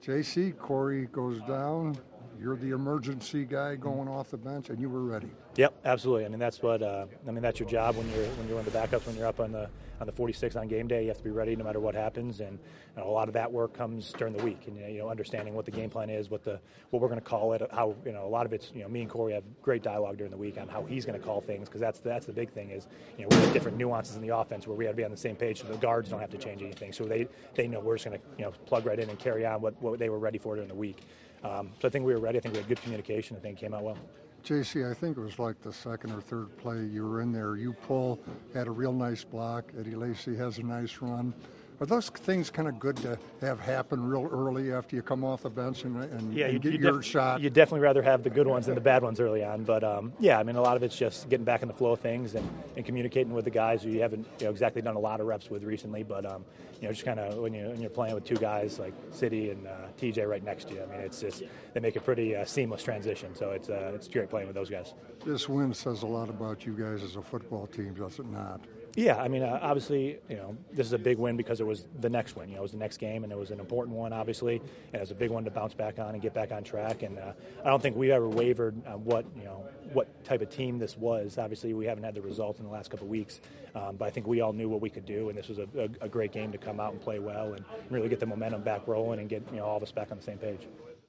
JC, Corey goes down. You're the emergency guy going off the bench, and you were ready. Yep, absolutely. I mean, that's what that's your job when you're one of the backups. When you're up on the 46 on game day, you have to be ready no matter what happens. And a lot of that work comes during the week, and understanding what the game plan is, what we're going to call it, how a lot of it's me and Corey have great dialogue during the week on how he's going to call things, because that's the big thing is we have different nuances in the offense where we have to be on the same page, so the guards don't have to change anything, so they know we're just going to plug right in and carry on what they were ready for during the week. So I think we were ready. I think we had good communication. I think it came out well. JC, I think it was like the second or third play you were in there. You pull, had a real nice block. Eddie Lacy has a nice run. Are those things kind of good to have happen real early after you come off the bench and get your shot? You'd definitely rather have the good ones than the bad ones early on. But, a lot of it's just getting back in the flow of things and communicating with the guys who you haven't exactly done a lot of reps with recently. But, just kind of when you're playing with two guys like City and TJ right next to you, I mean, it's just they make a pretty seamless transition. So it's great playing with those guys. This win says a lot about you guys as a football team, does it not? Yeah, I mean, obviously, this is a big win because it was the next win. It was the next game, and it was an important one, obviously, and it was a big one to bounce back on and get back on track. And I don't think we ever wavered on what type of team this was. Obviously, we haven't had the results in the last couple of weeks, but I think we all knew what we could do, and this was a great game to come out and play well and really get the momentum back rolling and get all of us back on the same page.